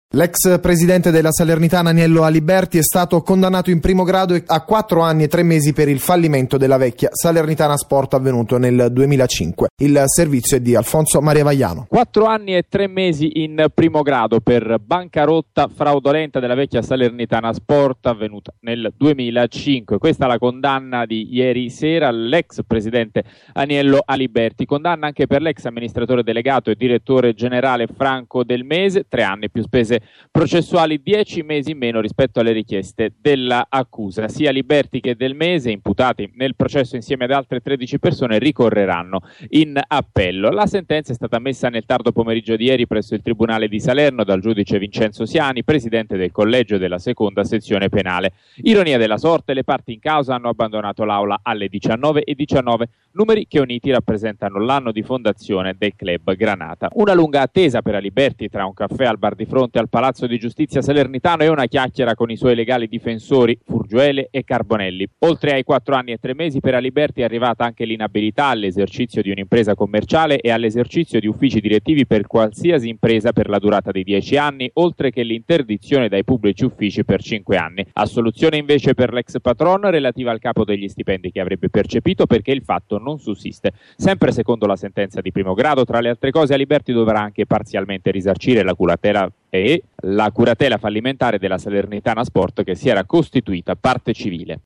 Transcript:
L'ex presidente della Salernitana Aniello Aliberti è stato condannato in primo grado a 4 anni e 3 mesi per il fallimento della vecchia Salernitana Sport avvenuto nel 2005. Il servizio è di Alfonso Maria Vaiano. 4 anni e 3 mesi in primo grado per bancarotta fraudolenta della vecchia Salernitana Sport avvenuta nel 2005. Questa è la condanna di ieri sera all'ex presidente Aniello Aliberti. Condanna anche per l'ex amministratore delegato e direttore generale Franco Del Mese, 3 anni più spese processuali, 10 mesi in meno rispetto alle richieste dell'accusa. Sia Aliberti che Del Mese, imputati nel processo insieme ad altre 13 persone, ricorreranno in appello. La sentenza è stata messa nel tardo pomeriggio di ieri presso il Tribunale di Salerno dal giudice Vincenzo Siani, presidente del collegio della seconda sezione penale. Ironia della sorte, le parti in causa hanno abbandonato l'aula alle 19:19, numeri che uniti rappresentano l'anno di fondazione del club Granata. Una lunga attesa per Aliberti tra un caffè al bar di fronte al Palazzo di Giustizia salernitano e una chiacchiera con i suoi legali difensori Furgiuele e Carbonelli. Oltre ai 4 anni e 3 mesi per Aliberti è arrivata anche l'inabilità all'esercizio di un'impresa commerciale e all'esercizio di uffici direttivi per qualsiasi impresa per la durata di 10 anni, oltre che l'interdizione dai pubblici uffici per 5 anni. Assoluzione invece per l'ex patron relativa al capo degli stipendi che avrebbe percepito perché il fatto non sussiste. Sempre secondo la sentenza di primo grado, tra le altre cose, Aliberti dovrà anche parzialmente risarcire la curatela fallimentare della Salernitana Sport che si era costituita parte civile.